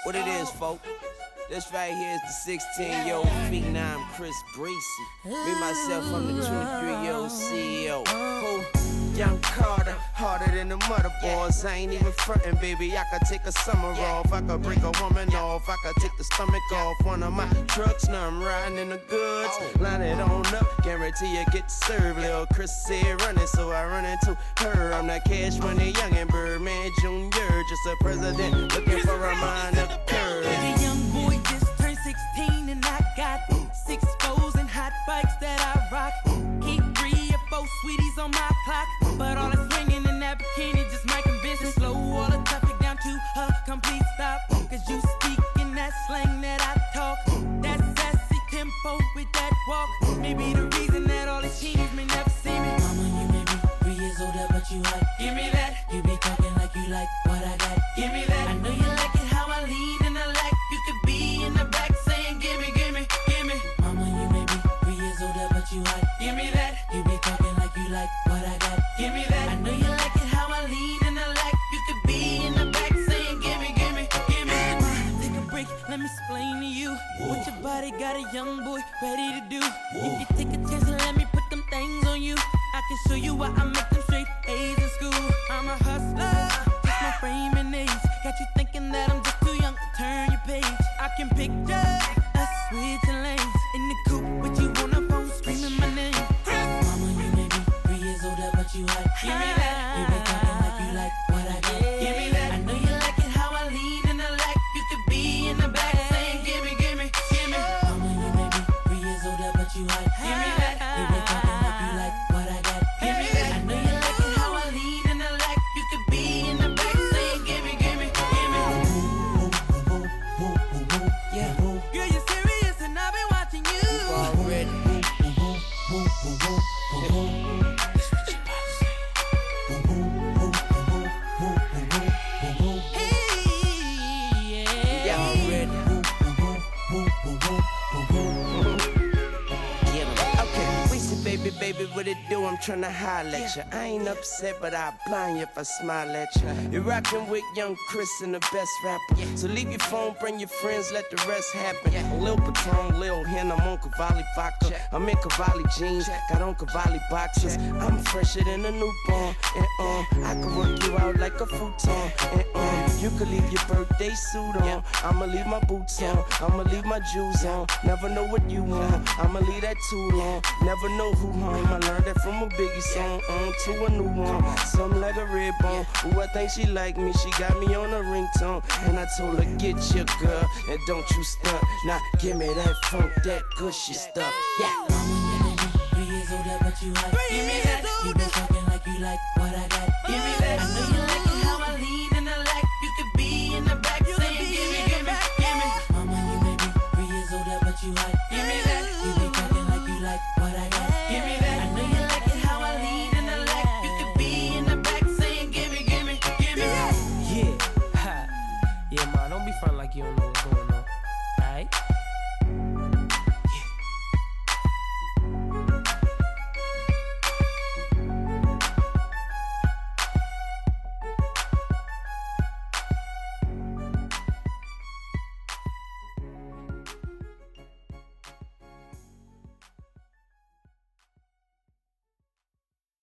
What it is, folk? This right here is the 16-year-old phenom Chris Breezy. Me, myself, I'm the 23-year-old CEO. Who? Young Carter, harder than the mother boys. I ain't even frontin', baby. I could take a summer off. I could break a woman off. I could take the stomach off one of my trucks. Now I'm riding in the goods. Line it on up, guarantee you get served. Lil' Chris said run it, so I run into her. I'm that Cash Money youngin' Birdman Jr. Just a president looking for a minor curve. The young boy just turned 16 and I got 6 foes and hot bikes that I rock. Keep 3 or 4 sweeties on my clock, but all that's swinging in that bikini just might convince me. Slow all the traffic down to a complete stop, cause you speak in that slang that I talk. That sassy tempo with that walk, maybe the reason that all these teens may never see me. Mama, you may be 3 years older, but you hot. Give me that. You be talking like you like what I got. Give me that. I know you like it how I lean in the lack. You could be in the back saying gimme, gimme, gimme. Mama, you may be 3 years older, but you hot. Give me that. You be talking like you like what I got. Give me that. I know you like it how I lean in the lack. You could be in the back saying gimme, gimme, gimme. Take a break, let me explain to you what your body got a young boy ready to do. If you take a chance and let me put them things on you, I can show you why I make them straight A's in school. I'm a hustler, just my frame and age got you thinking that I'm just too young to turn your page. I can picture us switching lanes in the coupe with you on the phone screaming my name. Mama, you may be 3 years older, but you hot. Give me that. You been talking like you like what I got. Give me that. I know you like it how I lean in the lack. You could be in the back saying gimme, gimme, gimme. Mama, you may be 3 years older, but you hot. Give me that. You been talking like you like what I got. Give me that. I know you like it how I lean in the lack. You could be in the back saying gimme, gimme, gimme. Yeah. Girl, you serious and I've been watching you. Already. Baby, what it do? I'm tryna holler at ya. I ain't upset, but I'll blind you if I smile at ya. You're rockin' with young Chris and the best rapper. So leave your phone, bring your friends, let the rest happen. Lil Patron, Lil Hen, I'm on Cavalli vodka. I'm in Cavalli jeans, got on Cavalli boxers. I'm fresher than a newborn. And I can work you out like a futon. And you could leave your birthday suit on. I'ma leave my boots on. I'ma leave my jewels on. Never know what you want. I'ma leave that too long. Never know who home. I learned that from a Biggie song on to a new one. Something like a red bone. Ooh, I think she like me. She got me on a ringtone. And I told her, get your girl and don't you stunt. Now give me that funk, that gushy stuff. Yeah. Mama, you may be 3 years older, but you hot. Give me that. You been talking like you like what I got.